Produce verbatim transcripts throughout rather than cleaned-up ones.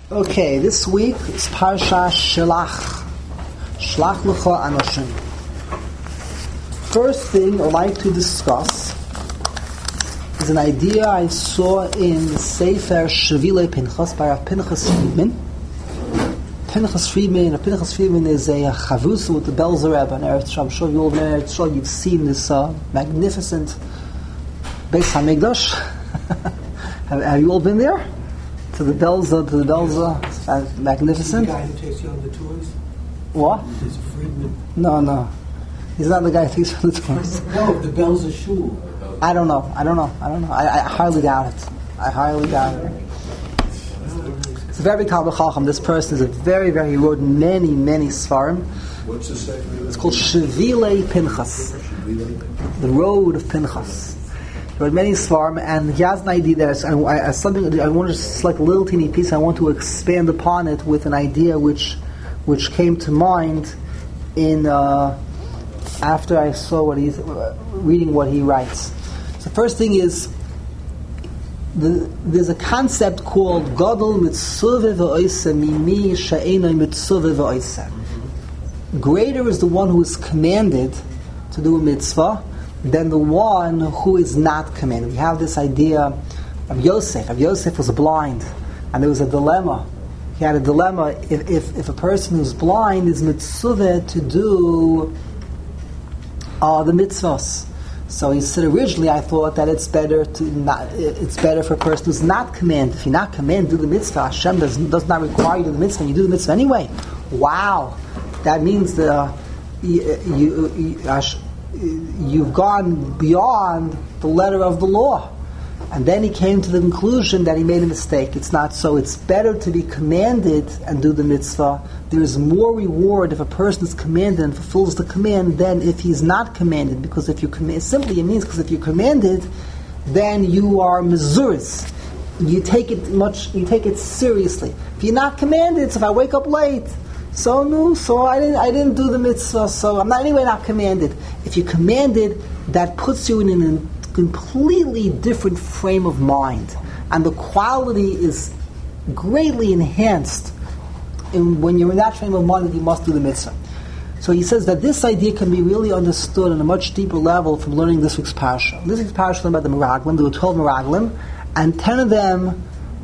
Okay, this week is Parsha Shelach. Shlach Lecha Anoshim. First thing I'd like to discuss is an idea I saw in the Sefer Shvilei Pinchas by Rav Pinchas Friedman. Pinchas Friedman, Rav Pinchas Friedman is a chavrusa with the Belzer Rebbe on Eretz Yisrael. I'm sure you all know Eretz Yisrael. You've seen this uh, magnificent Beis HaMikdash. have, have you all been there? To the Belzer, to the Belzer, it's magnificent. The guy who takes you on the tours? What? Is Friedman? No, no. He's not the guy who takes you on the tours. No, the Belzer Shul. I don't know. I don't know. I don't know. I, I highly doubt it. I highly doubt it. It's a very big Talmud Chacham. This person is a very, very, he wrote many, many Svarim. What's the second? It's called Shvilei Pinchas. The Road of Pinchas. He wrote many Svarim, and he has an idea that I, I, something, I want to select a little teeny piece. I want to expand upon it with an idea which which came to mind in uh, after I saw what he's uh, reading what he writes. So the first thing is the, there's a concept called Gadol Mitzvah V'Oiseh Mimi She'enoi Mitzvah V'Oiseh. Greater is the one who is commanded to do a mitzvah than the one who is not commanded. We have this idea of Yosef. Of Yosef was blind, and there was a dilemma. He had a dilemma if if, if a person who's blind is mitzvah to do uh, the mitzvahs. So he said originally, I thought that it's better to not. It's better for a person who's not commanded. If you're not commanded to do the mitzvah, Hashem does, does not require you to do the mitzvah. You do the mitzvah anyway. Wow, that means the you. you, you you've gone beyond the letter of the law. And then he came to the conclusion that he made a mistake. It's not so. It's better to be commanded and do the mitzvah. There is more reward if a person is commanded and fulfills the command than if he's not commanded. Because if you command, simply it means because if you're commanded, then you are mezuzah. You take it much. You take it seriously. If you're not commanded, so if I wake up late, So no, so I didn't. I didn't do the mitzvah. So I'm not anyway not commanded. If you commanded, that puts you in a completely different frame of mind, and the quality is greatly enhanced in when you're in that frame of mind that you must do the mitzvah. So he says that this idea can be really understood on a much deeper level from learning this week's parsha. This week's parsha is about the Meraglim. There were twelve Meraglim, and ten of them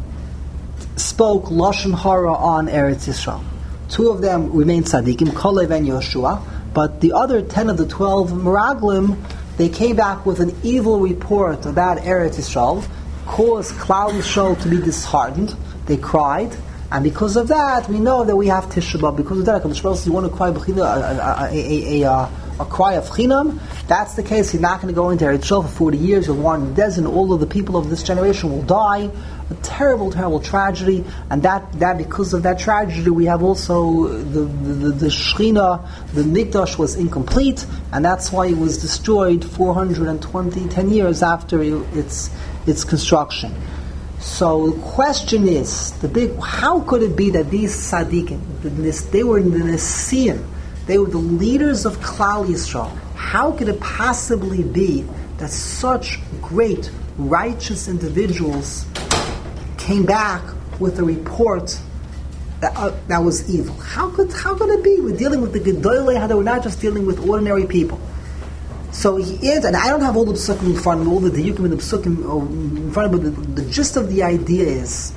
spoke lashon hara on Eretz Yisrael. Two of them remained tzaddikim, Kalev and Yoshua, but the other ten of the twelve Meraglim, they came back with an evil report about Eretz Yisrael, caused Klal Yisrael to be disheartened. They cried, and because of that, we know that we have Tisha B'Av. Because of that, HaKadosh Baruch Hu, you want to cry a, a, a, a, a cry of Chinam. That's the case. You're not going to go into Eretz Yisrael for forty years. You'll wander in the desert, and all of the people of this generation will die. A terrible, terrible tragedy, and that, that because of that tragedy, we have also the the, the, the Shechina, the Mikdash was incomplete, and that's why it was destroyed four hundred twenty, ten years after its its construction. So the question is, the big, how could it be that these tzaddikim, they were the Nesiim, they were the leaders of Klal Yisrael? How could it possibly be that such great, righteous individuals came back with a report that, uh, that was evil? How could how could it be? We're dealing with the Gedolei Hadar. We're not just dealing with ordinary people. So he is, and I don't have all the psukim in front of me, all the diyukim in the psukim in front of me, but the, the gist of the idea is,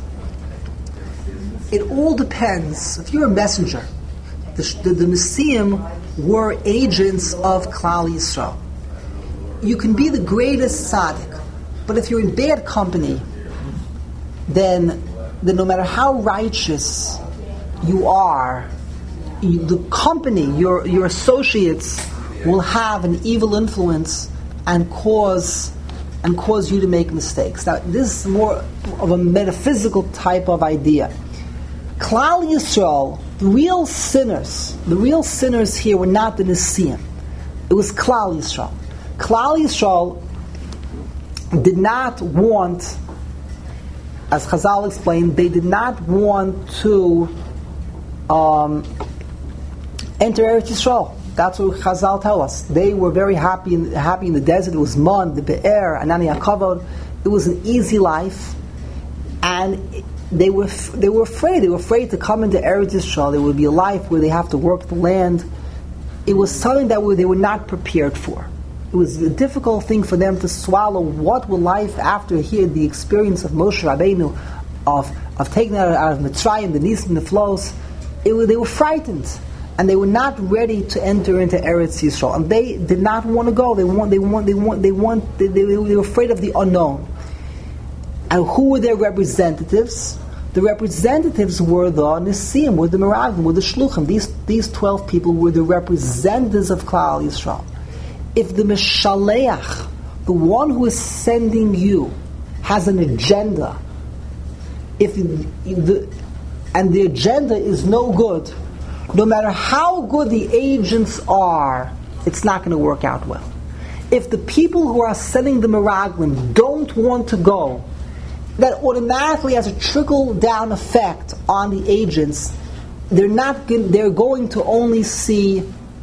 it all depends. If you're a messenger, the the, the Nesiim were agents of Klal Yisrael. You can be the greatest tzaddik, but if you're in bad company, then, then no matter how righteous you are, you, the company, your your associates, will have an evil influence and cause and cause you to make mistakes. Now, this is more of a metaphysical type of idea. Klal Yisrael, the real sinners, the real sinners here were not the Nesiim. It was Klal Yisrael. Klal Yisrael did not want, as Chazal explained, they did not want to um, enter Eretz Yisrael. That's what Chazal tell us. They were very happy in, happy in the desert. It was Man, the Be'er, Anani HaKavod. It was an easy life. And they were f- they were afraid. They were afraid to come into Eretz Yisrael. There would be a life where they have to work the land. It was something that they were not prepared for. It was a difficult thing for them to swallow. What will life after here, the experience of Moshe Rabbeinu, of of taking out, out of Mitzrayim, the Nisim, the flows, it was, they were frightened, and they were not ready to enter into Eretz Yisrael, and they did not want to go. They want, they want, they want, they want. They, they, they were afraid of the unknown. And who were their representatives? The representatives were the Nisim, were the Meraglim, were the Shluchim. These these twelve people were the representatives of Klal Yisrael. If the Meshaleach, the one who is sending you, has an agenda, if the and the agenda is no good, no matter how good the agents are, it's not going to work out well. If the people who are sending the Meraglim don't want to go, that automatically has a trickle-down effect on the agents. They're not. Good, they're going to only see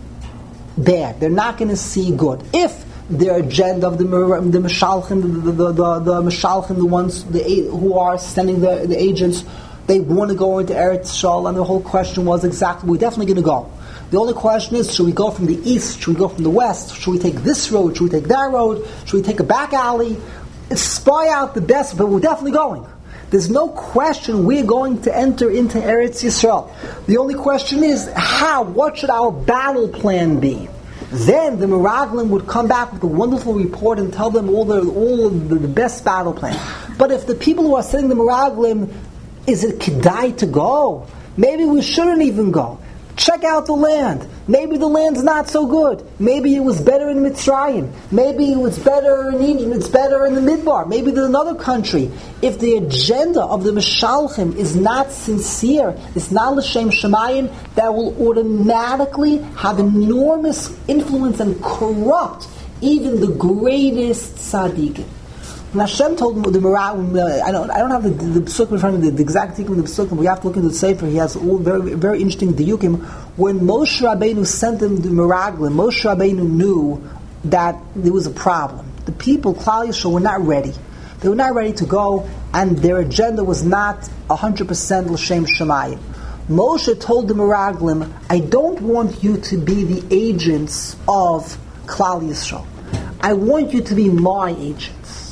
bad. They're not going to see good. If their agenda of the the Meshalchim, the the the, the Meshalchim, the ones the, who are sending the, the agents, they want to go into Eretz Yisrael, and the whole question was exactly, we're definitely going to go. The only question is, should we go from the east? Should we go from the west? Should we take this road? Should we take that road? Should we take a back alley? Spy out the best, but we're definitely going. There's no question we're going to enter into Eretz Yisrael. The only question is how, what should our battle plan be? Then the Meraglim would come back with a wonderful report and tell them all the all of the, the best battle plan. But if the people who are sending the Meraglim, is it kedai to go? Maybe we shouldn't even go. Check out the land. Maybe the land's not so good. Maybe it was better in Mitzrayim. Maybe it was better in Egypt. It's better in the Midbar. Maybe there's another country. If the agenda of the Meshalchim is not sincere, it's not l'shem shemayim, that will automatically have enormous influence and corrupt even the greatest tzaddikim. And Hashem told the Meraglim, uh, I don't, I don't have the, the, the Psukim in front of me, the, the exact tikkun of the Psukim. We have to look into the Sefer. He has all very, very interesting diyukim. When Moshe Rabbeinu sent them the Meraglim, Moshe Rabbeinu knew that there was a problem. The people, Klal Yisrael, were not ready. They were not ready to go, and their agenda was not one hundred percent l'shem shemayim. Moshe told the Meraglim, I don't want you to be the agents of Klal Yisrael. I want you to be my agents.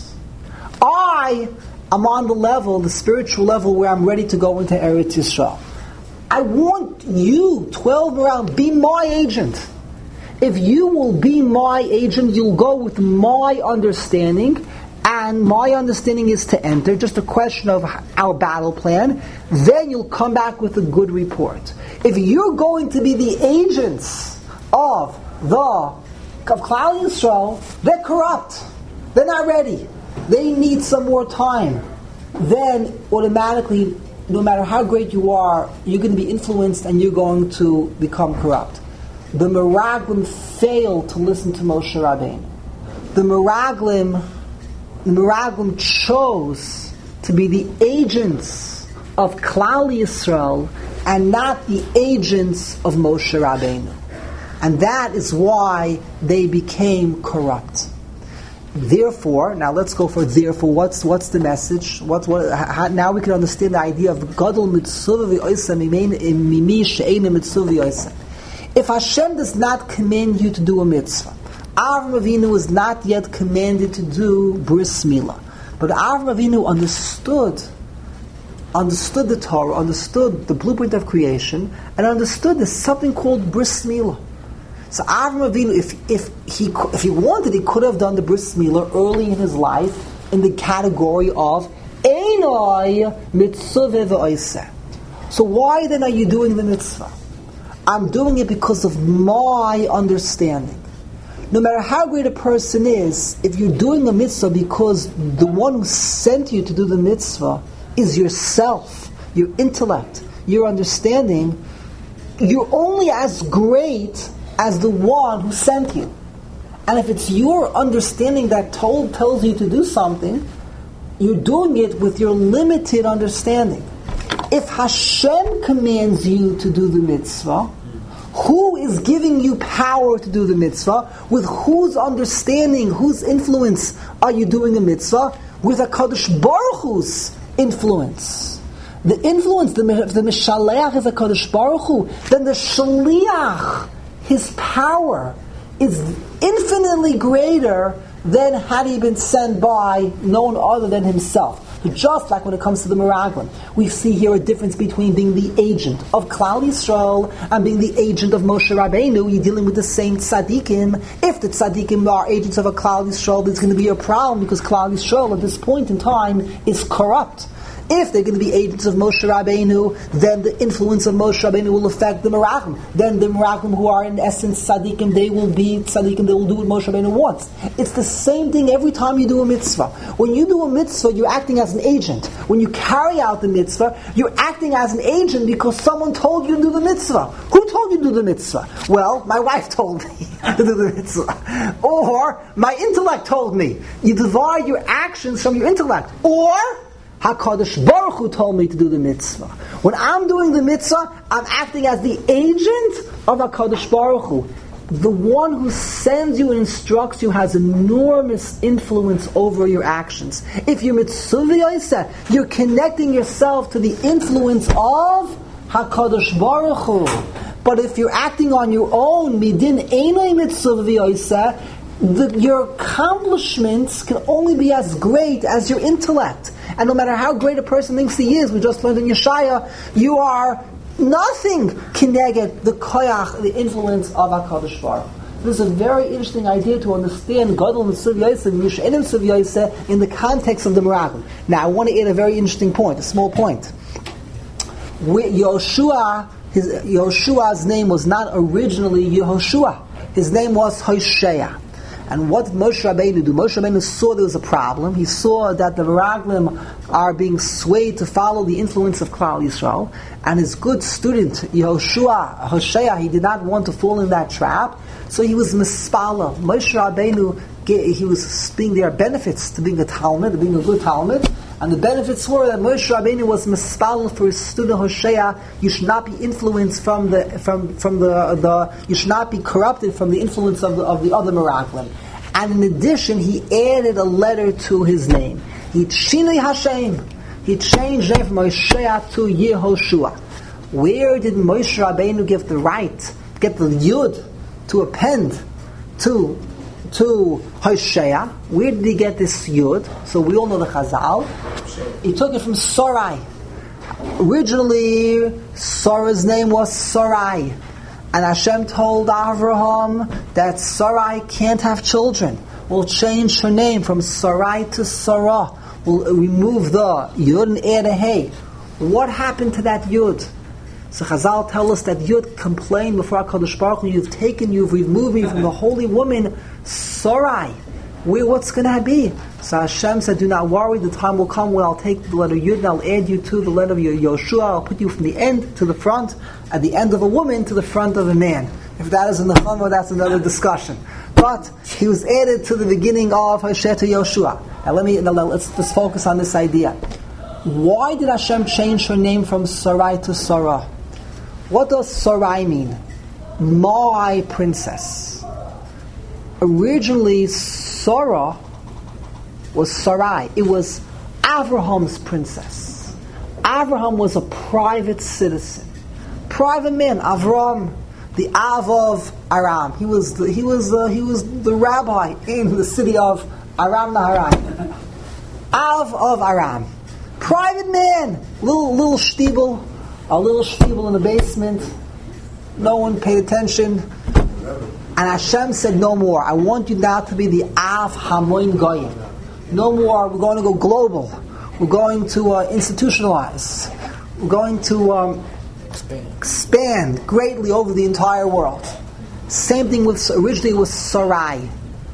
I am on the level, the spiritual level, where I'm ready to go into Eretz Yisrael. I want you, twelve around, be my agent. If you will be my agent, you'll go with my understanding, and my understanding is to enter, just a question of our battle plan, then you'll come back with a good report. If you're going to be the agents of the of Klal Yisrael, they're corrupt. They're not ready. They need some more time. Then automatically, no matter how great you are, you're going to be influenced and you're going to become corrupt. The Meraglim failed to listen to Moshe Rabbeinu. The Meraglim, the Meraglim chose to be the agents of Klal Yisrael and not the agents of Moshe Rabbeinu. And that is why they became corrupt. Therefore, now let's go for therefore. What's what's the message? What's what? How, now we can understand the idea of gadol mitzvah v'oisa mimi she'eina mitzvah v'oisa. If Hashem does not command you to do a mitzvah, Avraham Avinu was not yet commanded to do bris milah, but Avraham Avinu understood, understood the Torah, understood the blueprint of creation, and understood there's something called bris milah. So Avraham Avinu, if if he if he wanted, he could have done the bris milah early in his life in the category of Einoi mitzvah v'oiseh. So why then are you doing the mitzvah? I'm doing it because of my understanding. No matter how great a person is, if you're doing a mitzvah because the one who sent you to do the mitzvah is yourself, your intellect, your understanding, you're only as great as the one who sent you. And if it's your understanding that told tells you to do something, you're doing it with your limited understanding. If Hashem commands you to do the mitzvah, who is giving you power to do the mitzvah? With whose understanding, whose influence are you doing a mitzvah? With HaKadosh Baruch Hu's influence. the influence, the, the Mishaleach is a Kadosh Baruch Hu, then the Shaliach, his power, is infinitely greater than had he been sent by no one other than himself. Just like when it comes to the Meraglim, we see here a difference between being the agent of Klal Yisrael and being the agent of Moshe Rabbeinu. You're dealing with the same tzaddikim. If the tzaddikim are agents of a Klal Yisrael, there's going to be a problem because Klal Yisrael at this point in time is corrupt. If they're going to be agents of Moshe Rabbeinu, then the influence of Moshe Rabbeinu will affect the Meraglim. Then the Meraglim, who are in essence tzaddikim, they will be tzaddikim, they will do what Moshe Rabbeinu wants. It's the same thing every time you do a mitzvah. When you do a mitzvah, you're acting as an agent. When you carry out the mitzvah, you're acting as an agent because someone told you to do the mitzvah. Who told you to do the mitzvah? Well, my wife told me to do the mitzvah. Or, my intellect told me. You divide your actions from your intellect. Or, HaKadosh Baruch Hu told me to do the mitzvah. When I'm doing the mitzvah, I'm acting as the agent of HaKadosh Baruch Hu. The one who sends you and instructs you has enormous influence over your actions. If you're mitzvah, you're connecting yourself to the influence of HaKadosh Baruch Hu. But if you're acting on your own, midin einay mitzvah, The, your accomplishments can only be as great as your intellect. And no matter how great a person thinks he is, we just learned in Yeshaya, you are nothing kineged the koyach, the influence of HaKadosh Baruch Hu. This is a very interesting idea to understand Gadol Mitzvah Yosef, Yish'enim Mitzvah Yosef in the context of the Meraglim. Now I want to add a very interesting point, a small point. Yoshua, his, Yoshua's name was not originally Yehoshua. His name was Hoshea. And what did Moshe Rabbeinu do? Moshe Rabbeinu saw there was a problem. He saw that the Meraglim are being swayed to follow the influence of Klal Yisrael. And his good student, Yehoshua, Hoshea, he did not want to fall in that trap. So he was mispala. Moshe Rabbeinu, he was being there benefits to being a Talmud, to being a good Talmud. And the benefits were that Moshe Rabbeinu was mispal for his student Hoshea. You should not be influenced from the from from the the. You should not be corrupted from the influence of the of the other Meraglim. And in addition, he added a letter to his name. He Shinei Hashem. He changed name from Hoshea to Yehoshua. Where did Moshe Rabbeinu give the right, get the yud to append to? to Hoshea? Where did he get this yud? So we all know the Chazal. He took it from Sarai. Originally, Sarah's name was Sarai. And Hashem told Avraham that Sarai can't have children. We'll change her name from Sarai to Sarah. We'll remove the yud and add a hey. What happened to that yud? So Chazal tell us that Yud complained before HaKadosh Baruch Hu, you've taken, you've removed me from the holy woman, Sarai. Where, what's going to be? So Hashem said, do not worry, the time will come when I'll take the letter Yud and I'll add you to the letter of Yoshua. I'll put you from the end to the front, at the end of a woman to the front of a man. If that is in the Chumrah, that's another discussion. But he was added to the beginning of Hoshea to Yoshua. Now let me, now let's just focus on this idea. Why did Hashem change her name from Sarai to Sarah? What does Sarai mean? My princess. Originally, Sarah was Sarai. It was Avraham's princess. Avraham was a private citizen, private man. Avram, the Av of Aram. He was the, he was the, he was the rabbi in the city of Aram Naharan. Av of Aram, private man, little little shtibel. A little shtibel in the basement. No one paid attention. And Hashem said, no more. I want you now to be the Av Hamoin Goyim. No more. We're going to go global. We're going to uh, institutionalize. We're going to um, expand. expand greatly over the entire world. Same thing with, originally with Sarai.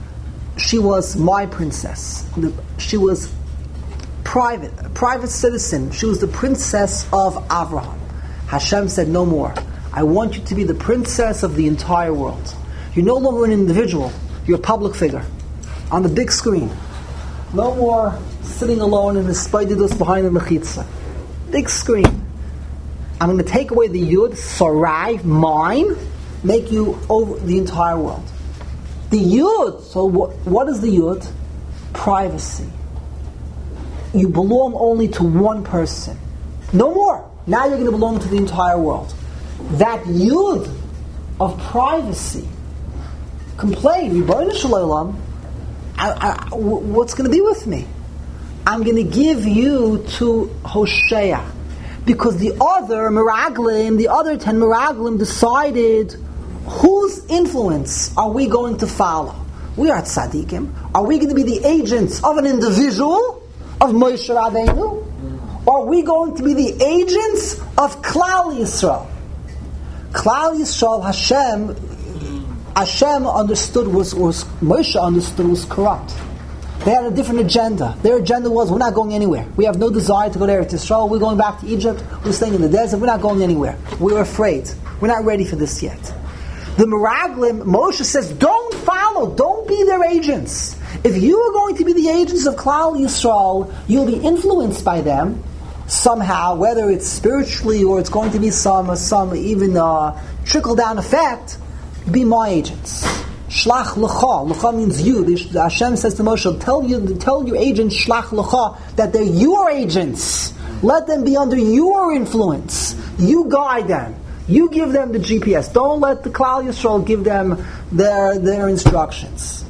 She was my princess. She was private, a private citizen. She was the princess of Avraham. Hashem said, no more. I want you to be the princess of the entire world. You're no longer an individual. You're a public figure. On the big screen. No more sitting alone in the spaididus behind the mechitza. Big screen. I'm going to take away the yud, Sarai, mine, make you over the entire world. The yud, so what, what is the yud? Privacy. You belong only to one person. No more. Now you're going to belong to the entire world. That yud of privacy, complain, Ribono Shel Olam, I, I, what's going to be with me? I'm going to give you to Hosea. Because the other Meraglim, the other ten Meraglim decided whose influence are we going to follow? We are tzaddikim. Are we going to be the agents of an individual, of Moshe Rabbeinu? Or are we going to be the agents of Klal Yisrael? Klal Yisrael, Hashem, Hashem understood was, was Moshe understood was corrupt. They had a different agenda. Their agenda was, we're not going anywhere. We have no desire to go to Eretz Yisrael. We're going back to Egypt. We're staying in the desert. We're not going anywhere. We're afraid. We're not ready for this yet. The Meraglim, Moshe says, don't follow. Don't be their agents. If you are going to be the agents of Klal Yisrael, you'll be influenced by them somehow, whether it's spiritually or it's going to be some, some even uh, trickle-down effect. Be my agents. Shlach l'cha. L'cha means you. Hashem says to Moshe, tell you, tell your agents, shlach l'cha, that they're your agents. Let them be under your influence. You guide them. You give them the G P S. Don't let the Klal Yisrael give them their their instructions.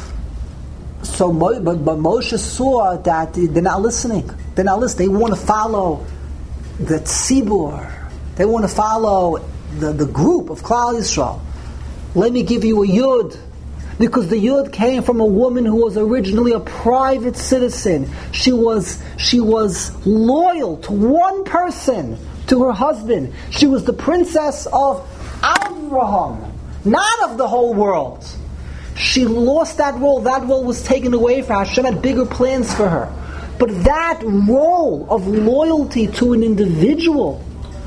So, but, but Moshe saw that they're not listening. They're not listening. They want to follow the tzibur. They want to follow the, the group of Klal Yisrael. Let me give you a yud. Because the yud came from a woman who was originally a private citizen. She was she was loyal to one person, to her husband. She was the princess of Avraham, not of the whole world. She lost that role. That role was taken away from her. Hashem had bigger plans for her. But that role of loyalty to an individual,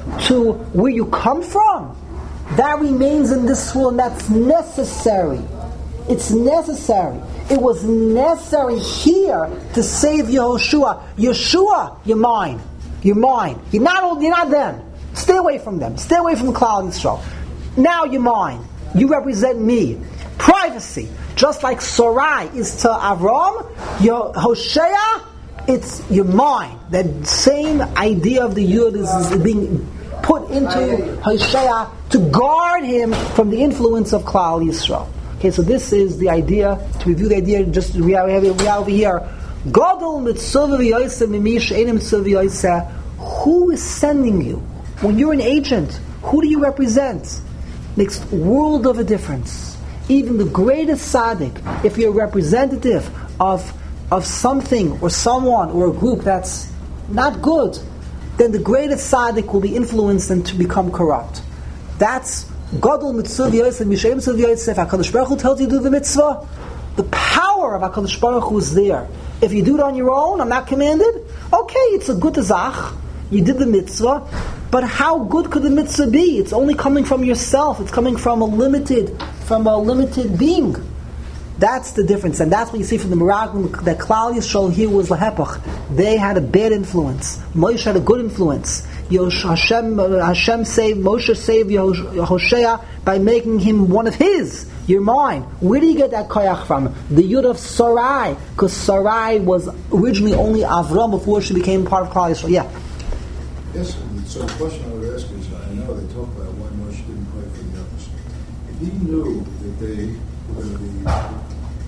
to where you come from, that remains in this world, and that's necessary. It's necessary. It was necessary here to save Yehoshua. Yeshua, you're mine. You're mine. You're not, you're not them. Stay away from them. Stay away from Klal Yisrael. Now you're mine. You represent me. Privacy. Just like Sarai is to Avram, Yehoshua, it's you're mine. That same idea of the Yud is, is being put into Hosea to guard him from the influence of Klal Yisrael. Okay, so this is the idea. To review the idea, just we are, we are, we are over here. Gadol mitzvah v'yoseh mimish ein mitzvah v'yoseh. Who is sending you? When you're an agent, who do you represent? Makes world of a difference. Even the greatest tzaddik, if you're a representative of of something or someone or a group that's not good, then the greatest tzaddik will be influenced and to become corrupt. That's Gadol mitzvah v'yoseh mishem mitzvah v'yoseh. If HaKadosh Baruch Hu tells you to do the mitzvah, the power of HaKadosh Baruch Hu is there. If you do it on your own, I'm not commanded, okay, it's a good zach. You did the mitzvah, but how good could the mitzvah be? It's only coming from yourself. It's coming from a limited, from a limited being. That's the difference, and that's what you see from the Meraglim, that Klal Yisrael here was lahepach. They had a bad influence. Moshe had a good influence. Hashem, Hashem saved, Moshe saved Hosea by making him one of his. You're mine. Where do you get that koyach from? The yud of Sarai, because Sarai was originally only Avram before she became part of Klal Yisrael. Yeah. Yes, so the question I would ask is, I know they talk about why Moshe didn't pray for the others. If he knew that they were going to be...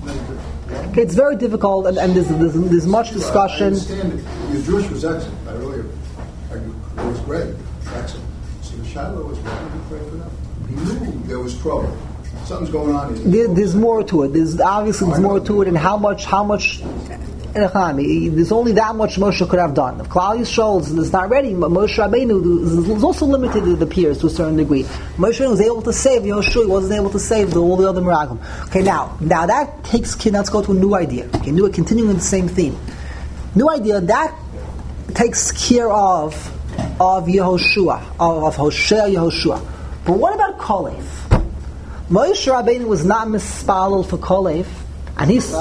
Okay, it's very difficult, and, and there's, there's, there's much discussion. I understand it. Because Jewish was excellent. I really, I, it was great. Excellent. So the Shiloh was why did he pray for them? He knew there was trouble. Something's going on. There, there's more to it. There's obviously there's more to it, and how much, how much... There's only that much Moshe could have done. If Klal Yisrael is not ready, Moshe Rabbeinu is also limited, it appears, to a certain degree. Moshe was able to save Yehoshua, he wasn't able to save the, all the other Meraglim. Okay, now, now that takes, let's go to a new idea. Okay, new, continuing the same theme. New idea, that takes care of of Yehoshua, of, of Hosea Yehoshua. But what about Kolev? Moshe Rabbeinu was not mispalel for Kolev, and he's...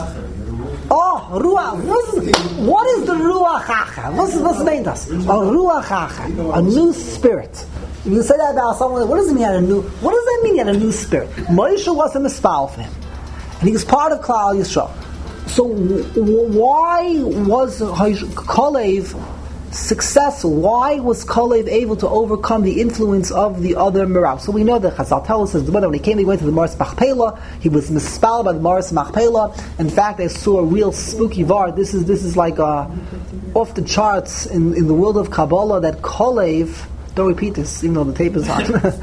Oh, Ruach. What is, what is the Ruach Hacha? What's, what's meant us? A Ruach Hacha. A new spirit. If you say that about someone, what does it mean a new, what does that mean he had a new spirit? Moshe wasn't a mispal for him. And he was part of Klal Yisrael. So w- why was Kolev successful. Why was Kalev able to overcome the influence of the other Merav? So we know that Chazal tells us that when he came, he went to the Maris Machpelah. He was misspelled by the Maris Machpelah. In fact, I saw a real spooky var. This is this is like uh, off the charts in, in the world of Kabbalah that Kalev. Don't repeat this, even though the tape is on.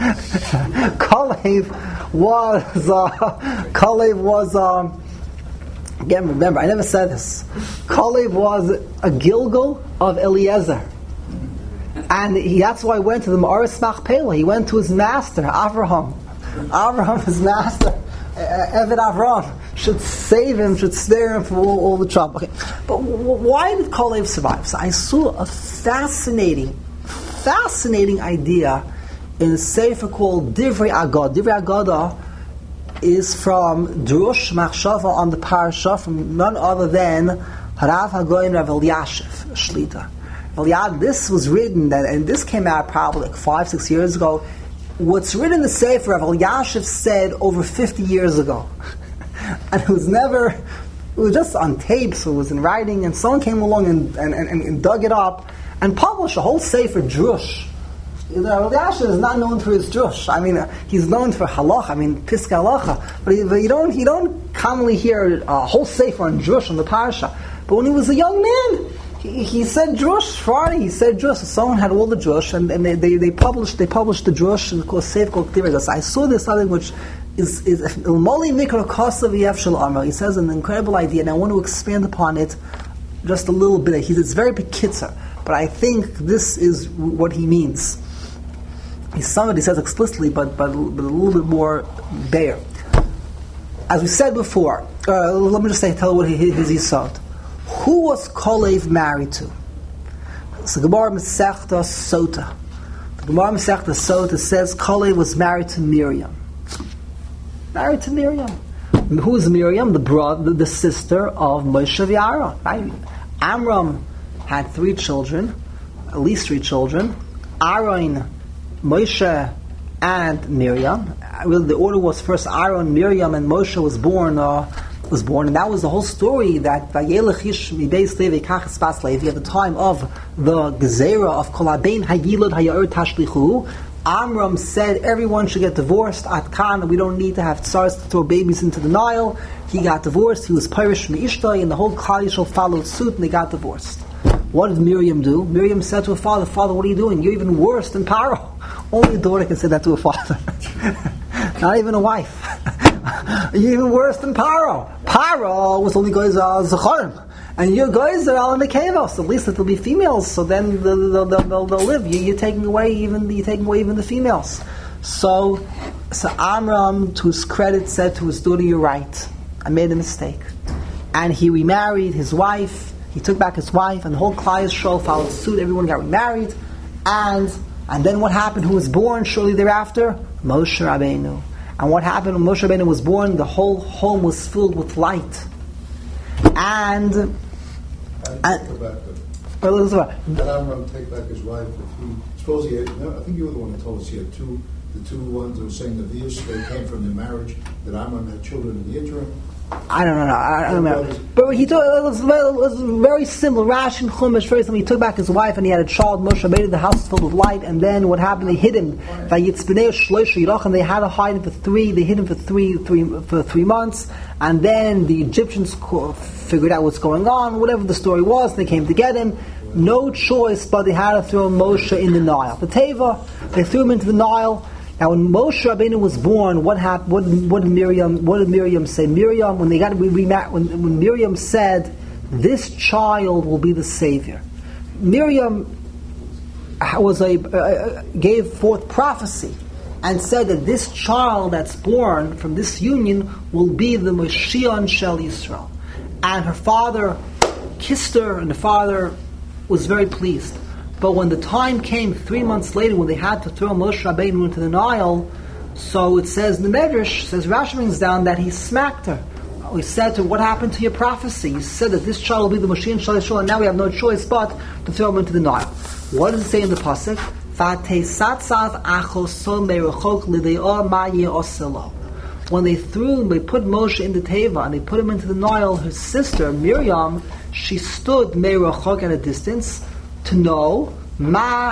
Kalev was uh, Kalev was. Um, Again, remember, I never said this. Kalev was a Gilgal of Eliezer. And he, that's why he went to the Ma'aris Machpelah. He went to his master, Avraham. Avraham, his master, Eved Avraham, should save him, should spare him from all, all the trouble. Okay. But w- why did Kalev survive? So I saw a fascinating, fascinating idea in a sefer called Divrei Agad. Divrei Agada is from Drush Machshava on the parasha from none other than Harav Hagoyin Rav Elyashiv Shlita. Eliad, this was written, that, and this came out probably like five, six years ago. What's written in the Sefer, Rav Elyashiv said over fifty years ago. And it was never, it was just on tape, so it was in writing, and someone came along and, and, and, and dug it up and published a whole Sefer Drush. Rav Elyashiv is not known for his drush. I mean, uh, he's known for halach. I mean, piska halacha. But, he, but you don't you don't commonly hear a whole sefer on drush on the parasha. But when he was a young man, he, he said drush. Friday he said drush. So someone had all the drush, and, and they, they, they published they published the drush and called sefer called K'tivah. I saw this something which is is Moli Mikra Kosa V'Yev Shel Amar. He says an incredible idea, and I want to expand upon it just a little bit. He, it's very bekitzer, but I think this is what he means. Somebody says explicitly, but, but, but a little bit more bare. As we said before, uh, let me just say, tell you what his Yisod. Who was Kalev married to? So Gemara Masechta Sota. The Gemara Masechta Sota says Kalev was married to Miriam. Married to Miriam. Who is Miriam? The brother, the sister of Moshe v'Aaron. Right? Amram had three children, at least three children. Aaron, Moshe, and Miriam. Really, the order was first Aaron, Miriam, and Moshe was born. Uh, was born, and that was the whole story that Vayelech Ish Mibeis Levi Kachas Bas Levi at the time of the Gezerah of Kol Habein Hayilod Hayair Tashlichu. Amram said everyone should get divorced. At Khan, we don't need to have tsars to throw babies into the Nile. He got divorced. He was Pirish from Ishtai, and the whole Klal Yisrael followed suit, and they got divorced. What did Miriam do? Miriam said to her father, "Father, what are you doing? You're even worse than Paro." Only a daughter can say that to a father. Not even a wife. You're even worse than Paro. Paro was only goes al Zacharim. And your guys are all in the kavos. At least it'll be females, so then they'll, they'll, they'll, they'll live. You, you're taking away even you're taking away even the females. So, so Amram, to his credit, said to his daughter, "You're right. I made a mistake." And he remarried his wife. He took back his wife, and the whole Klal Yisrael followed suit. Everyone got remarried, and and then what happened? Who was born shortly thereafter? Moshe Rabbeinu. And what happened when Moshe Rabbeinu was born? The whole home was filled with light. And And take back the, Elizabeth. let Amram take back his wife. If he, suppose he had, no, I think you were the one who told us he had two, the two ones who were saying the Vius, they came from the marriage, that Amram had children in the interim. I don't know. I, I don't remember. But he took, it, was, it was very similar. Rash and Chumash, very similar. He took back his wife and he had a child. Moshe made the house filled with light. And then what happened? They hid him. And they had to hide him for three. They hid him for three, three for three months. And then the Egyptians figured out what's going on. Whatever the story was, they came to get him. No choice, but they had to throw Moshe in the Nile. The Teva, they threw him into the Nile. Now, when Moshe Rabbeinu was born, what happened? What, what did Miriam? What did Miriam say? Miriam, when they got we, we when, when Miriam said, "This child will be the savior," Miriam was a uh, gave forth prophecy and said that this child that's born from this union will be the Mashiach Shel Yisrael. And her father kissed her, and the father was very pleased. But when the time came, three months later, when they had to throw Moshe Rabbeinu into the Nile, so it says in the Medrash, says Rashi brings down that he smacked her. He said to her, "What happened to your prophecy? You said that this child will be the Mashiach Shel Yisrael, and now we have no choice but to throw him into the Nile." What does it say in the pasuk? When they threw, they put Moshe in the Teva and they put him into the Nile, her sister Miriam, she stood meirachok at a distance. to know ma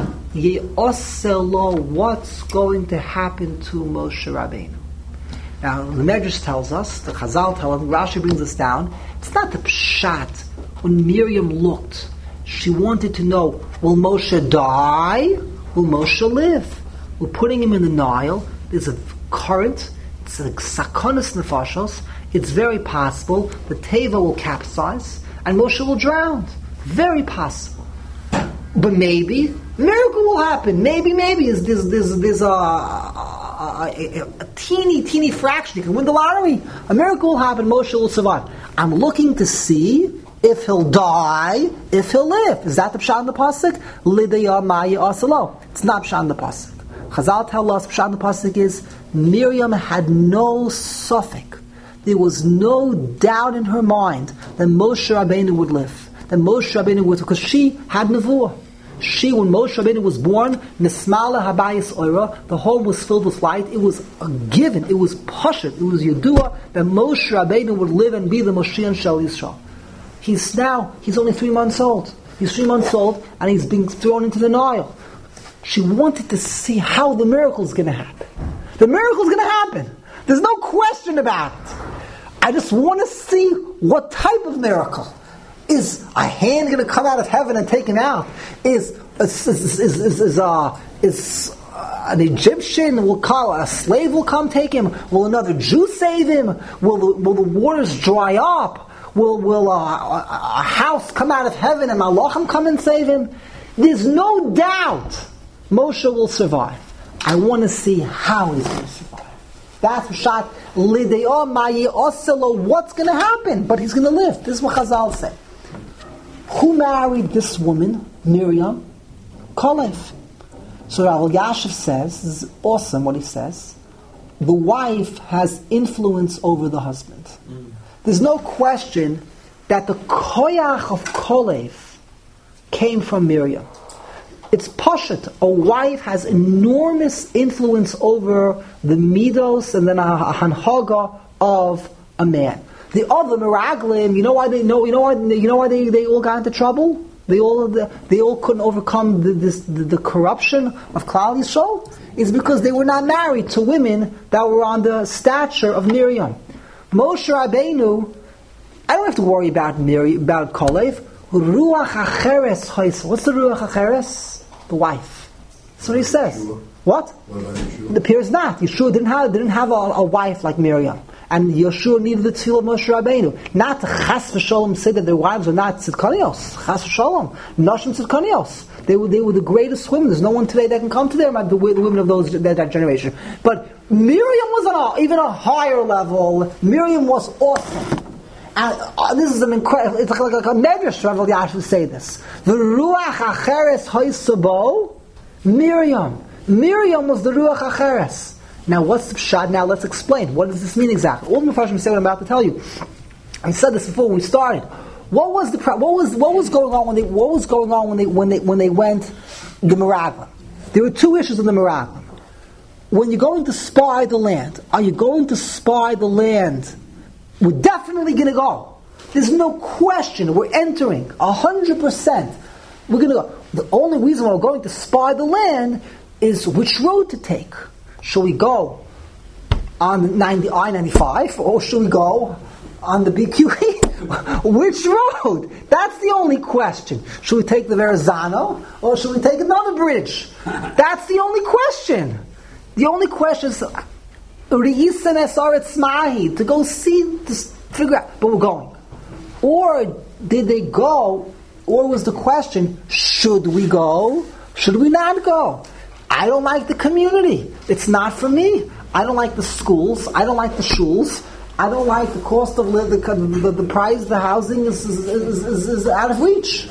ye'oselo, what's going to happen to Moshe Rabbeinu. Now, the Medrash tells us, the Chazal tells us, Rashi brings us down, it's not the pshat. When Miriam looked, she wanted to know, will Moshe die? Will Moshe live? We're putting him in the Nile. There's a current. It's a sakonis nefashos. It's very possible the teva will capsize and Moshe will drown. Very possible. But maybe a miracle will happen. Maybe, maybe there's, there's, there's, there's a, a, a, a teeny, teeny fraction. You can win the lottery. A miracle will happen. Moshe will survive. I'm looking to see if he'll die, if he'll live. Is that the pshat in the pasuk? Lidaya maya asalo. It's not pshat in the pasuk. Chazal tell us pshat in the pasuk is Miriam had no suffix. There was no doubt in her mind that Moshe Rabbeinu would live. That Moshe Rabbeinu would, because she had nevuah. She, when Moshe Rabbeinu was born, Nismala Habayis Oira, the home was filled with light. It was a given. It was pashut. It was Yedua that Moshe Rabbeinu would live and be the Moshiach Shel Yisrael. He's now, he's only three months old. He's three months old and he's being thrown into the Nile. She wanted to see how the miracle is going to happen. The miracle is going to happen. There's no question about it. I just want to see what type of miracle. Is a hand going to come out of heaven and take him out? Is is is is, is, is, uh, is uh, an Egyptian will call a slave will come take him? Will another Jew save him? Will the, will the waters dry up? Will will uh, a, a house come out of heaven and Malachim come and save him? There's no doubt Moshe will survive. I want to see how he's going to survive. That's Pshat Lideo Mayi Oselo. What's going to happen? But he's going to live. This is what Chazal say. Who married this woman, Miriam? Kalev. So Rav Yashiv says, this is awesome what he says, the wife has influence over the husband. Mm. There's no question that the koyach of Kalev came from Miriam. It's pashut. A wife has enormous influence over the midos and then a hanhaga of a man. The other Meraglim, you know why they know? You know why? You know why they, they all got into trouble? They all they all couldn't overcome the, this, the, the corruption of Klal Yisrael. It's because they were not married to women that were on the stature of Miriam. Moshe Rabbeinu, I don't have to worry about Miriam, about Kalev. Ruach Acheres Chaisel. What's the Ruach Acheres? The wife. That's what he says. Yeshua. What? What it appears not. Yeshua didn't have didn't have a, a wife like Miriam. And Yeshua needed the tefillah of Moshe Rabbeinu. Not to chas v'sholom say that their wives were not tzidkanios. Chas v'sholom. Nashim tzidkanios. They were, they were the greatest women. There's no one today that can come to them, the, the women of those that, that generation. But Miriam was on a, even a higher level. Miriam was awesome. And uh, this is an incredible, it's like, like, like a medrash, Rav Yashiv would say this. The Ruach Acheres Hoysabo, Miriam. Miriam was the Ruach Acheres. Now, what's the pshat? Now, let's explain. What does this mean exactly? All the Mepharshim say what I'm about to tell you. I said this before when we started. What was the what was what was going on when they what was going on when they when they when they went the Meraglim? There were two issues in the Meraglim. When you're going to spy the land, are you going to spy the land? We're definitely going to go. There's no question. We're entering a hundred percent. We're going to go. The only reason why we're going to spy the land is which road to take. Shall we go on I ninety-five or should we go on the B Q E? Which road? That's the only question. Should we take the Verrazano or should we take another bridge? That's the only question. The only question is Re'isen Esaretz Mahi, to go see, to figure out, but we're going. Or did they go, or was the question, should we go? Should we not go? I don't like the community. It's not for me. I don't like the schools. I don't like the shuls. I don't like the cost of living. The, the, the price, the housing is, is, is, is, is out of reach.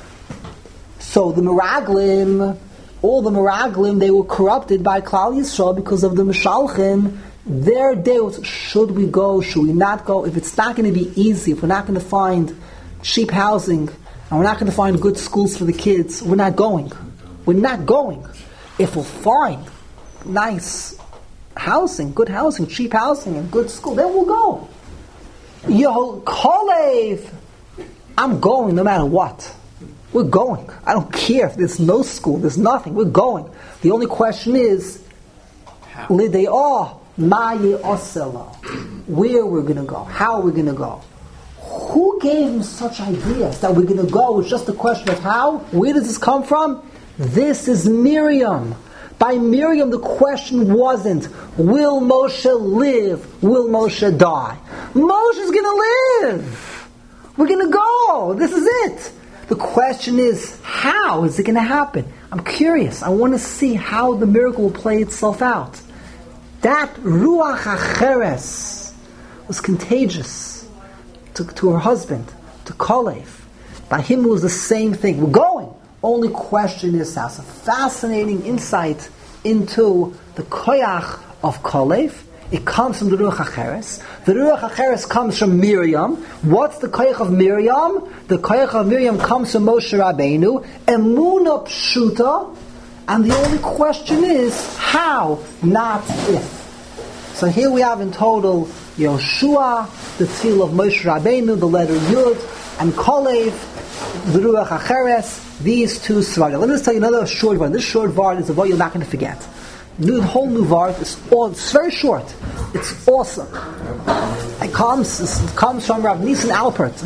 So the Meraglim, all the Meraglim, they were corrupted by Klal Yisrael because of the Meshalchim. Their day was, should we go? Should we not go? If it's not going to be easy, if we're not going to find cheap housing, and we're not going to find good schools for the kids, we're not going. We're not going. If we'll find nice housing, good housing, cheap housing, and good school, then we'll go. Yo, Kalev, I'm going no matter what. We're going. I don't care if there's no school, there's nothing. We're going. The only question is, Lide'ah Maye Osela. Where we're going to go. How we're going to go. Who gave him such ideas that we're going to go? It's just a question of how. Where does this come from? This is Miriam. By Miriam, the question wasn't, will Moshe live? Will Moshe die? Moshe's going to live. We're going to go. This is it. The question is, how is it going to happen? I'm curious. I want to see how the miracle will play itself out. That Ruach HaCheres was contagious to, to her husband, to Kalev. By him it was the same thing. We're going. Only question is how. It's a fascinating insight into the koyach of Kalev. It comes from the Ruach HaCheres. The Ruach HaCheres comes from Miriam. What's the koyach of Miriam? The koyach of Miriam comes from Moshe Rabbeinu. Emunah Pshuta. And the only question is how, not if. So here we have in total Yoshua, the tefillah of Moshe Rabbeinu, the letter Yud, and Kalev, the Ruach HaCheres, these two svarim. Let me just tell you another short vart. This short vart is a vart you're not going to forget. The whole new vart is all, it's very short. It's awesome. It comes, it comes from Rav Nissen Alpert.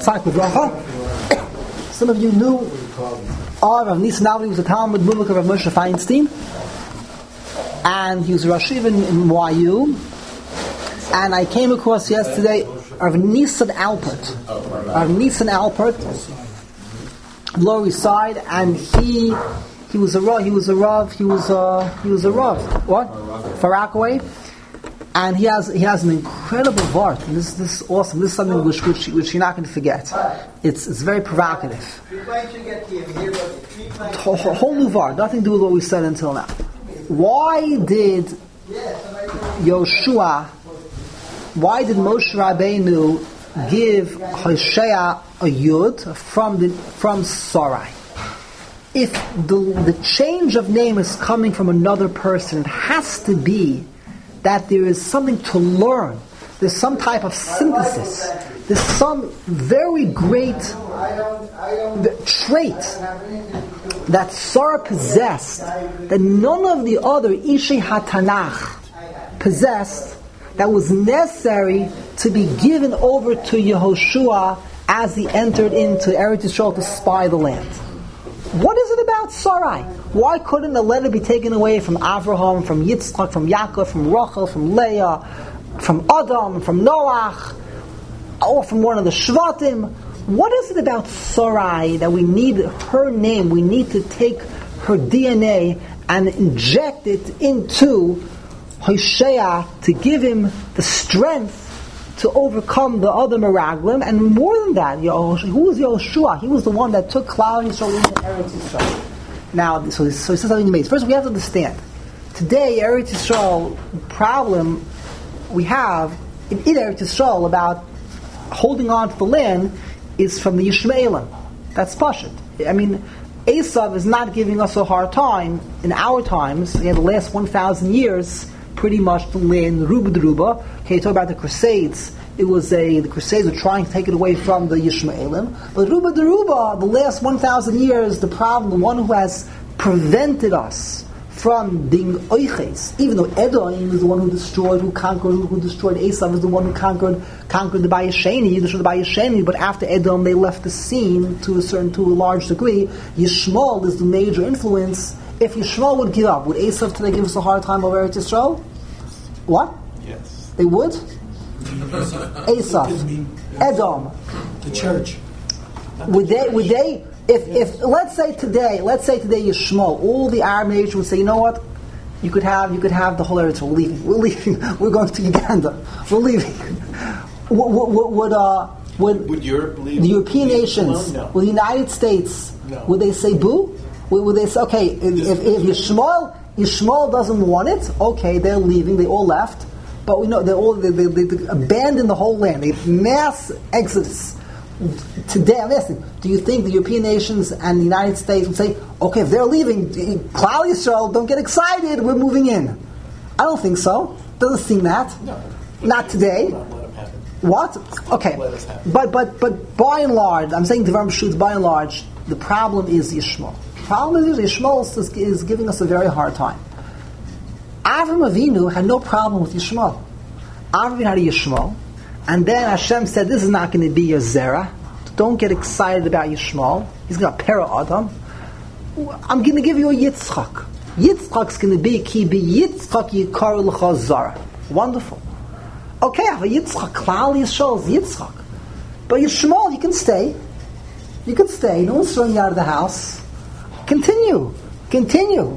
Some of you knew Oh, Rav Nissen Alpert was a Talmud Muvak of Rav Moshe Feinstein, and he was a Rosh Yeshiva in, in Y U. And I came across yesterday Rav Nissen Alpert, Rav Nissen Alpert, Lower East Side, and he he was a rav, he was a rav, he was a he was a rav. What? Far Rockaway. And he has he has an incredible vart. And this this is awesome. This is something which which, which you're not going to forget. It's it's very provocative. A whole new vart, nothing to do with what we said until now. Why did Yoshua? Why did Moshe Rabbeinu give Hoshea a yud from the from Sarai? If the the change of name is coming from another person, it has to be that there is something to learn. There's some type of synthesis. There's some very great trait that Sarah possessed that none of the other Ishei HaTanach possessed, that was necessary to be given over to Yehoshua as he entered into Eretz Yisrael to spy the land. What is it about Sarai? Why couldn't a letter be taken away from Avraham, from Yitzchak, from Yaakov, from Rachel, from Leah, from Adam, from Noach, or from one of the Shvatim? What is it about Sarai that we need her name, we need to take her D N A and inject it into Hoshea to give him the strength to overcome the other Meraglim? And more than that, who was Yehoshua? He was the one that took Klal Yisrael into Eretz Yisrael. Now, so, so he says something amazing. First, we have to understand. Today, Eretz Yisrael, the problem we have in, in Eretz Yisrael about holding on to the land is from the Yishmaelim. That's Pashut. I mean, Esav is not giving us a hard time in our times. In the last one thousand years, pretty much the land, Ruba Deruba. Okay, you talk about the Crusades. It was a, the Crusades were trying to take it away from the Yishmaelim. But Ruba Deruba, the last one thousand years, the problem, the one who has prevented us from being oiches, even though Edom is the one who destroyed, who conquered, who, who destroyed Esav is the one who conquered conquered the Bayesheni, destroyed the Bayesheni, but after Edom they left the scene to a certain, to a large degree. Yishmael is the major influence. If Yishmael would give up, would Esav today give us a hard time over Eretz Yisrael? What? Yes. They would? Esav, Edom, the church. Would they? Would they? If, if let's say today, let's say today Yishmael, all the Arab nations would say, you know what? You could have, you could have the whole Eretz. We're leaving. We're leaving. We're going to Uganda. We're leaving. Would would, would, uh, would, would Europe leave? The European nations, No. would the United States, No. would they say boo? Would, would they say, okay, if, if, if Yishmael, Yishmael doesn't want it, okay, they're leaving. They all left. But we know they all they, they, they abandoned the whole land. They mass exodus. Today, I'm asking, do you think the European nations and the United States would say, okay, if they're leaving, Klal Yisrael, don't get excited, we're moving in? I don't think so. Doesn't seem that. No. Not today. Not let them happen. What? Okay. Let us happen. But but but by and large, I'm saying Devar Meshutz, by and large, The problem is Yishmael. The problem is Yishmael is, is giving us a very hard time. Avram Avinu had no problem with Yishmael. Avram Avinu had a Yishmael, and then Hashem said, this is not going to be your Zerah. Don't get excited about Yishmael. He's got a para Adam. I'm going to give you a Yitzchak. Yitzchak's going to be ki bi Yitzchak yikar l'cha Zara. Wonderful. Okay, I have a Yitzchak. Klal Yisrael is Yitzchak. But Yishmael, you can stay. You can stay. No one's throwing you out of the house. Continue. Continue.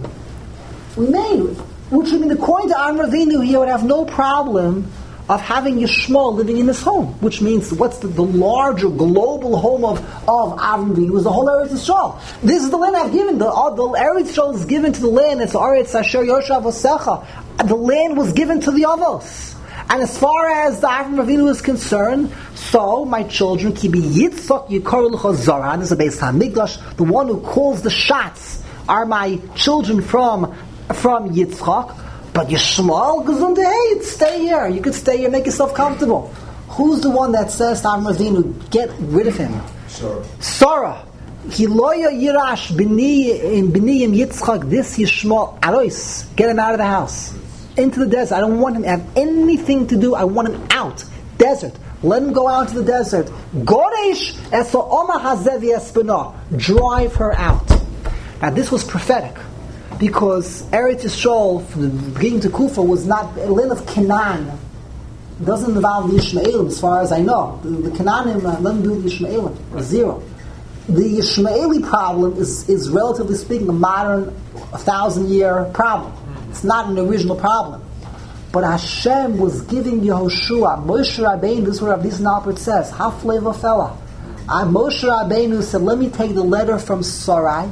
Remain. Which would mean, according to Avram Avinu, he would have no problem of having Yishmael living in his home. Which means, what's the, the larger global home of, of Avram Avinu? Was the whole Eretz Yisrael. This is the land I've given. The, uh, the Eretz Yisrael is given to the land. It's Eretz Asher Yoshav Osecha. The land was given to the Avos. And as far as the Avram Avinu is concerned, so my children, ki bi Yitzchak yikar l'cha Zara. This is a Beis Hamikdash. The one who calls the shots are my children from from Yitzchak. But Yishmael gesunde, hey, stay here. You can stay here, make yourself comfortable. Who's the one that says to Avram Avinu, get rid of him? Sarah. Sarah. Hiloya Yirash in B'niyim Yitzchak, this Yishmael, Arois, get him out of the house. Into the desert. I don't want him to have anything to do. I want him out. Desert. Let him go out to the desert. Goresh eso oma hazevi espana. Drive her out. Now this was prophetic, because Eretz Yisrael, from the beginning to Kufa, was not a land of Canaan. It doesn't involve the Yishmaelim, as far as I know. The, the Canaanim, uh, let them do the Yishmaelim. Zero. The Yishmaeli problem is, is relatively speaking, a modern, a thousand-year problem. It's not an original problem. But Hashem was giving Yehoshua, Moshe Rabbeinu, this is what Rav Nissen Alpert says, Hafle Vafela. Moshe Rabbeinu said, let me take the letter from Sarai.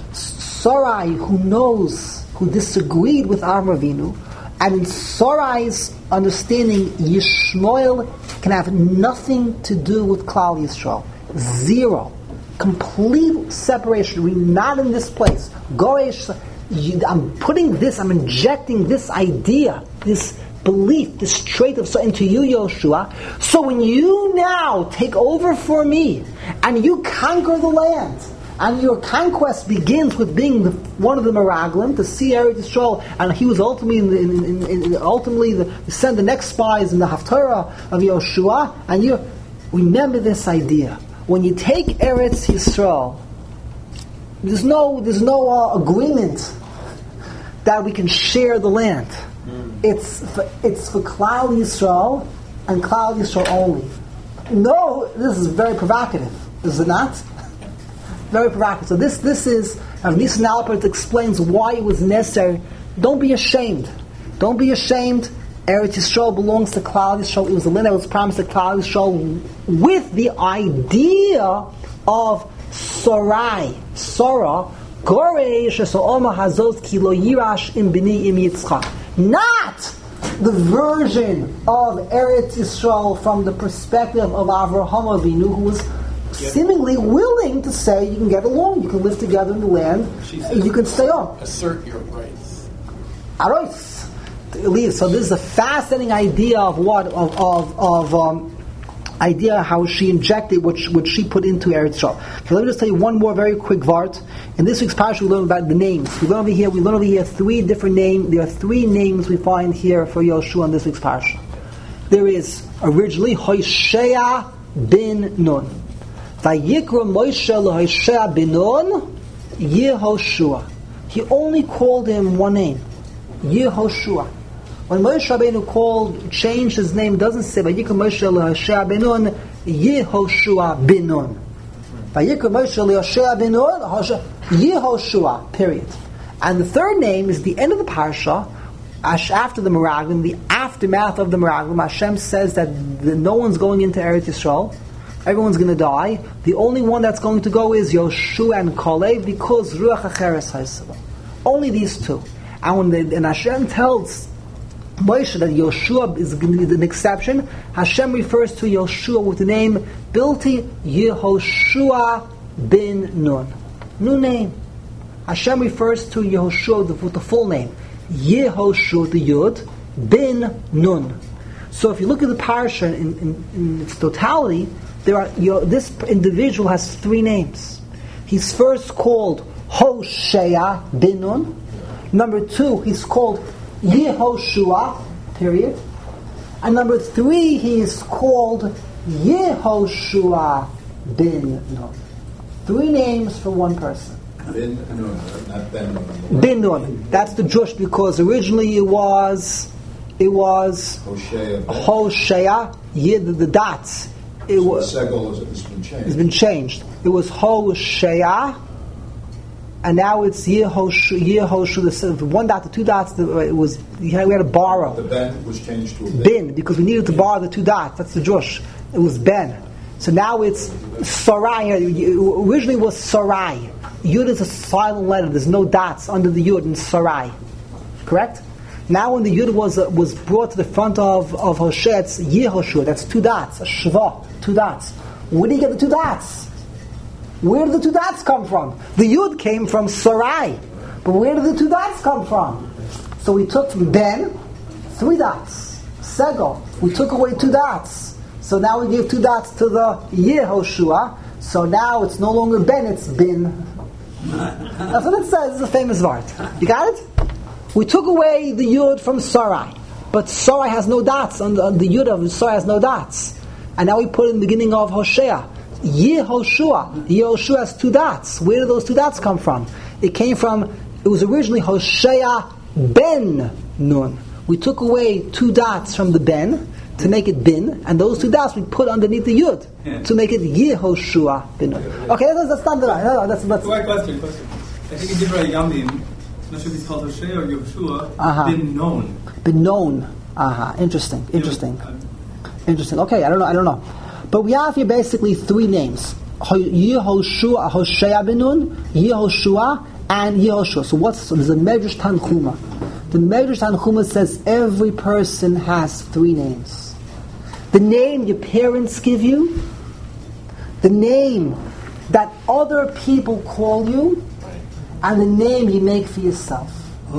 Sarai, who knows, who disagreed with Avram Avinu, and in Sarai's understanding, Yishmael can have nothing to do with Klal Yisrael. Zero. Complete separation. We're not in this place. Goresh, I'm putting this, I'm injecting this idea, this belief, this trait of so into you, Yoshua. So when you now take over for me, and you conquer the land, and your conquest begins with being the, one of the Meraglim, to see Eretz Yisrael, and he was ultimately in, in, in, in, ultimately the, send the next spies in the Haftarah of Yoshua, and you remember this idea. When you take Eretz Yisrael, there's no there's no uh, agreement that we can share the land. Mm. It's for, it's for Klal Yisrael and Klal Yisrael only. No, this is very provocative, is it not? Very provocative. So this this is, Rav Nissen Alpert explains why it was necessary. Don't be ashamed. Don't be ashamed. Eretz Yisrael belongs to Klal Yisrael. It was the land that was promised to Klal Yisrael with the idea of Sarai, Sarah, Goresh Oma Hazot Kilo Yirash Im Bini Im Yitzchak. Not the version of Eretz Yisrael from the perspective of Avraham Avinu, who was seemingly willing to say you can get along, you can live together in the land, you can stay on. Assert your rights. Arois. So this is a fascinating idea of what of of, of um, idea how she injected what she, what she put into Eretz Yisrael. Okay, let me just tell you one more very quick vart. In this week's parsha, we learn about the names. We learn over here. We learn over here three different names. There are three names we find here for Yoshua in this week's parsha. There is originally Hoshea bin Nun. Vayikra Moshe leHoshea bin Nun Yehoshua. He only called him one name, Yehoshua. When Moshe Rabbeinu called, changed his name, it doesn't say Vayikra Moshe leHoshea bin Nun Yehoshua bin Nun. Vayikra Moshe leHoshea bin Nun Yehoshua. Period. And the third name is the end of the parsha, after the Meraglim, the aftermath of the Meraglim. Hashem says that the, no one's going into Eretz Yisrael. Everyone's going to die. The only one that's going to go is Yoshua and Kalev, because Ruach HaCheres Haisava. Only these two. And when the, and Hashem tells Moshe that Yoshua is an exception, Hashem refers to Yoshua with the name Bilti Yehoshua bin Nun. New name. Hashem refers to Yehoshua with the full name. Yehoshua, the Yud, bin Nun. So if you look at the parsha in, in, in its totality, there are you know, this individual has three names. he's first called Hoshea bin Nun. Number two, he's called Yehoshua, period. And number three, he is called Yehoshua bin Nun. Three names for one person. Bin Nun, not Ben Nun. Bin Nun. That's the Jewish, because originally it was, it was Hoshea. Hoshea. Yeah, the, the dots. It was. The segel has been changed. It's been changed. It was Hoshea, and now it's Yehoshu. Yehoshu. The one dot, the two dots. The, it was we had, we had to borrow. The Ben was changed to a bin. Bin, because we needed to borrow the two dots. That's the Jewish. It was Ben. So now it's Sarai. Originally it was Sarai. Yud is a silent letter. There's no dots under the Yud in Sarai. Correct? Now when the Yud was uh, was brought to the front of, of Hoshea, it's Yehoshua. That's two dots. A Shva. Two dots. Where do you get the two dots? Where did the two dots come from? The Yud came from Sarai. But where did the two dots come from? So we took from Ben, three dots. Segel. We took away two dots. So now we give two dots to the Yehoshua. So now it's no longer Ben, it's Bin. That's what it says. It's a famous word. You got it? We took away the Yud from Sarai. But Sarai has no dots. On the, on the Yud of Sarai has no dots. And now we put in the beginning of Hoshea. Yehoshua. Yehoshua has two dots. Where did those two dots come from? It came from, it was originally Hoshea ben Nun. We took away two dots from the Ben to make it Bin, and those two dots we put underneath the Yud yeah. to make it Yehoshua bin Nun. Okay, that's, that's not the right. No, that's, that's Wait, question, question. I think in Divrei Yamim, I'm not sure if it's called Hoshea or Yehoshua, uh-huh. bin known. Bin known. Uh-huh. Interesting. Interesting. Interesting. Okay, I don't know. I don't know. But we have here basically three names: Yehoshua, Hoshea bin Nun, Yehoshua, and Yehoshua. So what's so there's a Medrash Tanchuma. The Medrash Tanchuma says every person has three names. The name your parents give you, the name that other people call you, and the name you make for yourself.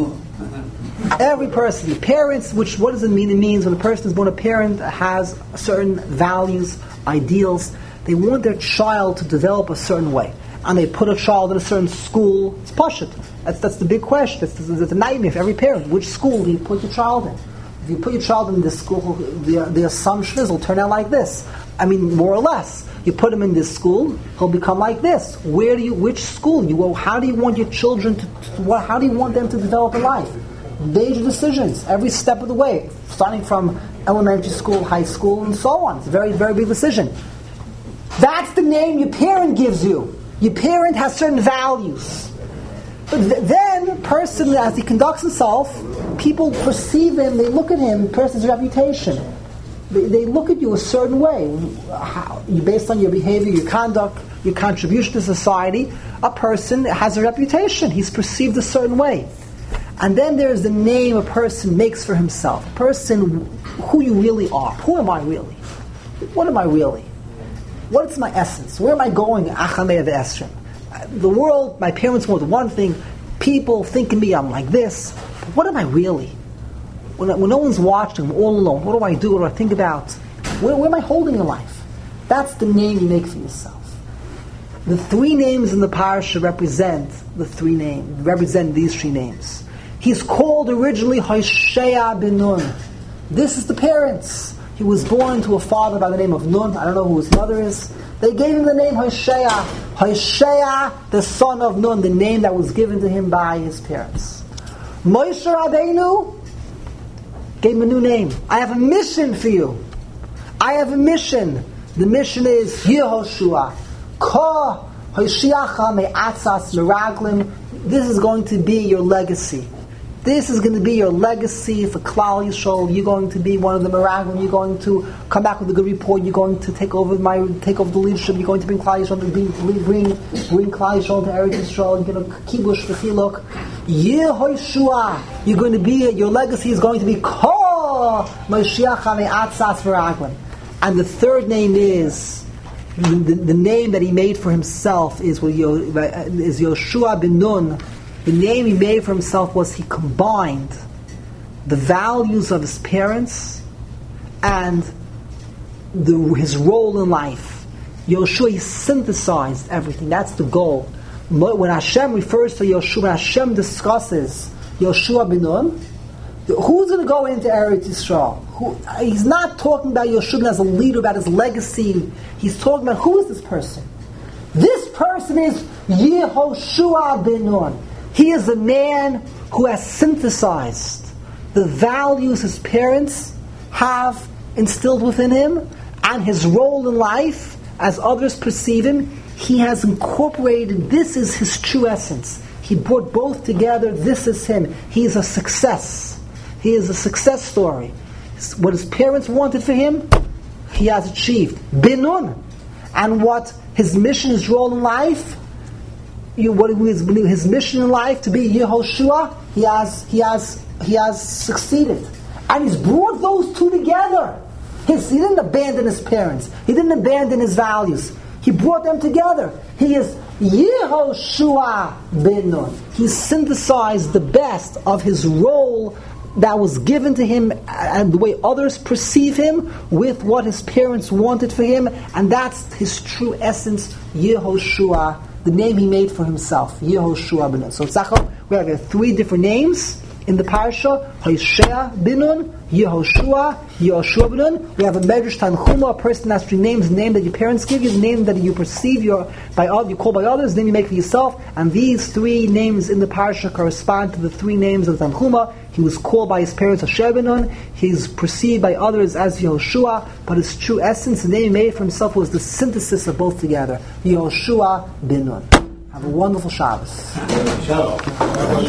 Every person, your parents, which what does it mean? It means when a person is born, a parent has certain values, ideals. They want their child to develop a certain way. And they put a child in a certain school. It's pashut. That's that's the big question. That's, that's a nightmare for every parent. Which school do you put your child in? If you put your child in this school, the, the assumption is he'll turn out like this. I mean, more or less. You put him in this school, he'll become like this. Where do you? Which school? You go. How do you want your children to? to what, how do you want them to develop a life? Major decisions every step of the way, starting from elementary school, high school, and so on. It's a very, very big decision. That's the name your parent gives you. Your parent has certain values. But th- then, person, as he conducts himself, people perceive him, they look at him, the person's reputation. They, they look at you a certain way. How, you, based on your behavior, your conduct, your contribution to society, a person has a reputation. He's perceived a certain way. And then there's the name a person makes for himself. A person, who you really are. Who am I really? What am I really? What's my essence? Where am I going? Achamei v'esrim. The world, my parents want one thing. People think of me, I'm like this. But what am I really? When, when no one's watching, I'm all alone. What do I do? What do I think about? Where, where am I holding in life? That's the name you make for yourself. The three names in the parasha represent the three names, represent these three names. He's called originally Hoshea bin Nun. This is the parents. He was born to a father by the name of Nun. I don't know who his mother is. They gave him the name Hoshea. Hoshea, the son of Nun, the name that was given to him by his parents. Moshe Rabbeinu gave him a new name. I have a mission for you. I have a mission. The mission is Yehoshua. Ka Hoshiacha me'atzas meraglim. This is going to be your legacy. This is going to be your legacy for Klal Yisrael. You're going to be one of the Meraglim. You're going to come back with a good report. You're going to take over my take over the leadership. You're going to bring Klal Yisrael to bring bring bring Klal Yisrael to Eretz Yisrael. You're going to kibush v'chiluk. Yehoshua. You're going to be. Your legacy is going to be Kol Moshiach Me'atzas Meraglim. And the third name is the, the, the name that he made for himself is is Yoshua bin Nun. The name he made for himself was he combined the values of his parents and the, his role in life. Yoshua, he synthesized everything. That's the goal. When Hashem refers to Yoshua, when Hashem discusses Yoshua bin Nun, who's going to go into Eretz Yisrael? Who, he's not talking about Yoshua as a leader, about his legacy. He's talking about who is this person? This person is Yehoshua bin Nun. He is a man who has synthesized the values his parents have instilled within him and his role in life as others perceive him. He has incorporated, this is his true essence. He brought both together, this is him. He is a success. He is a success story. What his parents wanted for him, he has achieved. Bin Nun. And what his mission, his role in life, you, what his, his mission in life to be Yehoshua, he has, he has, he has succeeded. And he's brought those two together. His, he didn't abandon his parents. He didn't abandon his values. He brought them together. He is Yehoshua bin Nun. He synthesized the best of his role that was given to him and the way others perceive him with what his parents wanted for him, and that's his true essence, Yehoshua, the name he made for himself, Yehoshua bin Nun. So Tzachor, we have uh, three different names in the parasha: Hoshea bin Nun, Yehoshua, Yehoshua bin Nun. We have a Medrash Tanchuma, a person that's renames the name that your parents give you, the name that you perceive your, by all you call by others, the name you make for yourself. And these three names in the parasha correspond to the three names of Tanchuma. He was called by his parents Hoshea bin Nun. He's perceived by others as Yehoshua, but his true essence, the name he made for himself, was the synthesis of both together. Yehoshua bin Nun. Have a wonderful Shabbos.